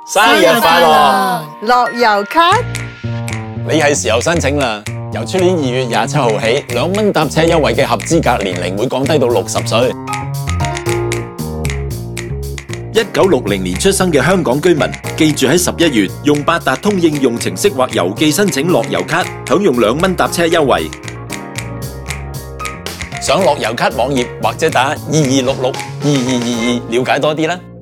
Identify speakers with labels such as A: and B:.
A: 生日快樂！
B: 樂悠咭，
A: 你係時候申請啦！由出年2月27號起，2蚊搭車優惠嘅合資格年齡會降低到60歲。
C: 1960年出生嘅香港居民，記住喺11月用八達通應用程式或郵寄申請樂悠咭，享用2蚊搭車優惠。
A: 上樂悠咭網頁或者打22662222了解多啲啦。